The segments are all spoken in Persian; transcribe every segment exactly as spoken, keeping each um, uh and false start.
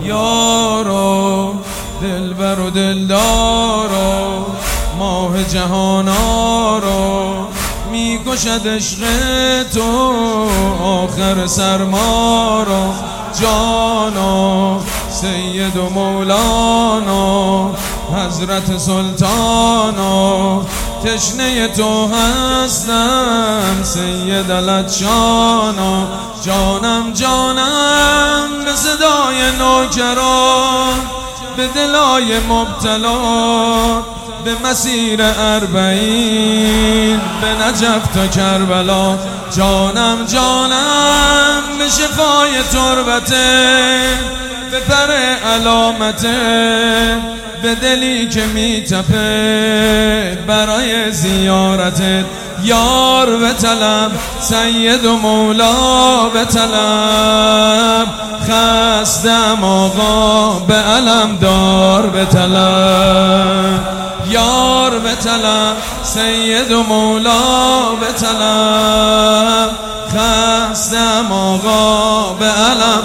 یارو دلبر و دلدارو ماه جهانارو میکشد عشق تو آخر سرمارو جانا سید و مولانا حضرت سلطانا تشنه تو هستم سید لطشانا جانم جانم به صدای نوکران به دلای مبتلا به مسیر اربعین به نجف تا کربلا جانم جانم به شفای تربته به پر علامته به دلی که میتپه برای زیارتت یار به طلب سید و مولا به طلب خستم آقا به علم دار به طلب یار به طلب سید و مولا به طلب خستم آقا به علم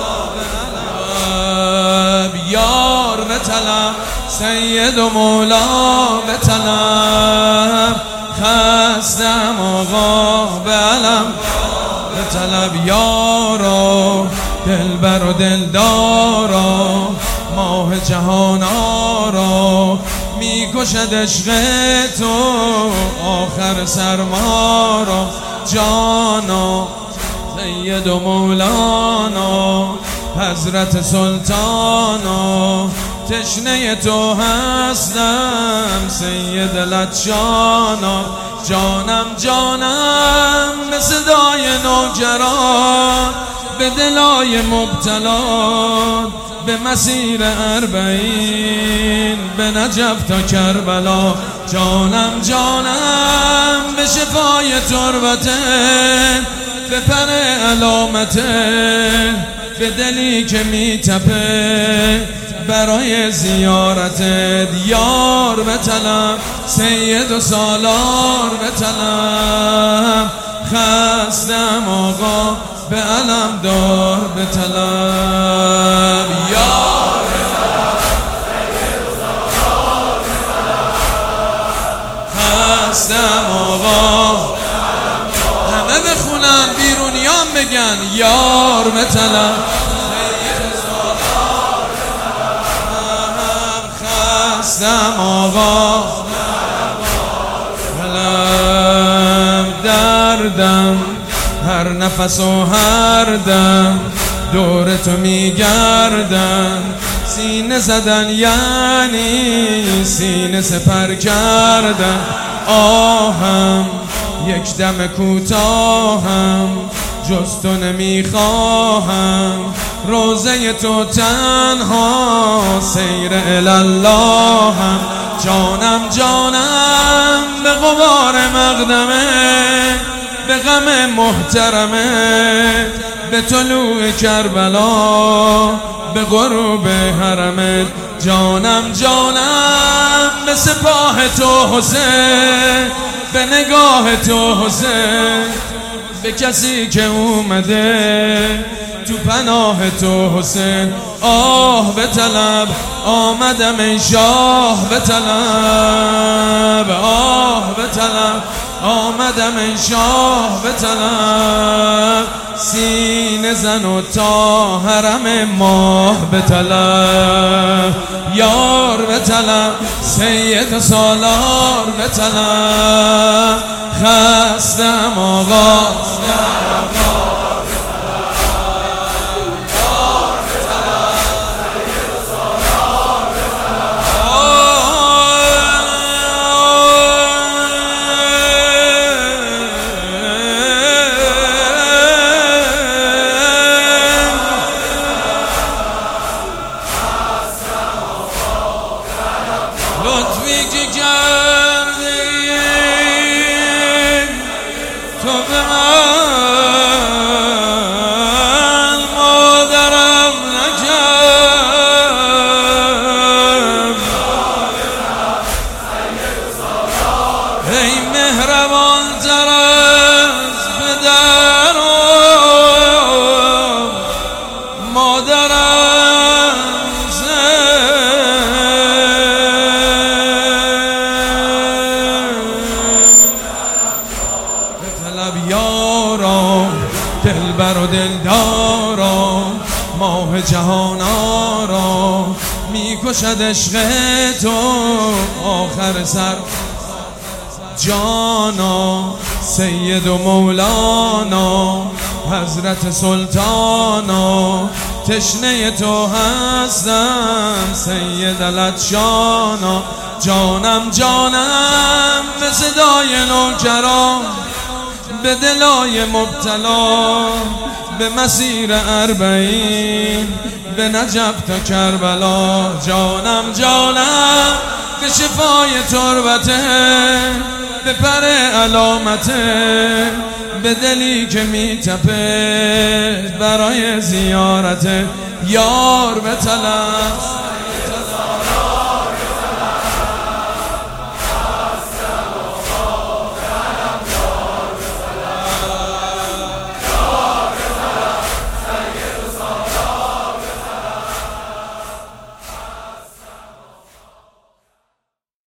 یار به طلب سید و مولا به طلب خستم آقا به علم به طلب یارو دلبر و دلدارو ماه جهانارو میکشد عشق تو آخر سرمارو جانا سید و مولانا حضرت سلطانا تشنه تو هستم سید لطشانا جانم جانم به صدای نوکران به دلای مبتلا به مسیر اربعین به نجف تا کربلا جانم جانم به شفای تربته به پر علامته به دلی که میتپه برای زیارتت یار به طلب سید و سالار به طلب خستم آقا به علم دار به طلب یار به طلب سید و سالار به طلب خستم آقا همه بخونن بیرونیان بگن یار به طلب خستم آقا علم دردم هر نفس و هر دم دور تو میگردم سینه زدن یعنی سینه سپر کردن آهم یک دم کوتاهم جز تو نمیخواهم روزه تو تنها سیر الاللهم جانم جانم به غبار مقدمه به غم محترمه به طلوع کربلا به غروب حرمت جانم جانم به سپاه تو حسین به نگاه تو حسین به کسی که اومده تو پناه تو حسین آه به طلب آمدم ای شاه به طلب آه به طلب آمدم ای شاه به طلب سینه زن و تا حرم ماه به طلب یار به طلب سید و سالار به طلب خستم آقا لطفی که کردی تو به من دلبر و دلدارا، ماه جهان آرا، میکشد عشق تو آخر سر جانا. سید و مولانا حضرت سلطانا، تشنه تو هستم سید العطشانا. جانم جانم به صدای نوکران، به دلای مبتلا، به مسیر اربعین، به نجف تا کربلا. جانم جانم به شفای تربته، به پر علامته، به دلی که میتپه برای زیارت یار به طلب.